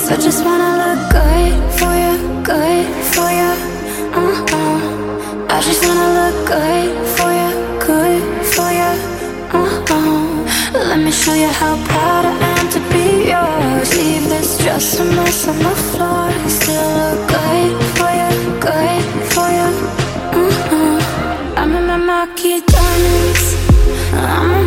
I just wanna look good for you, good for you. I just wanna look good for you, good for you. Let me show you how proud I am to be yours. Leave this dress a mess on the floor. Still look good for you, good for you. I'm in my Marquee diamonds. I'm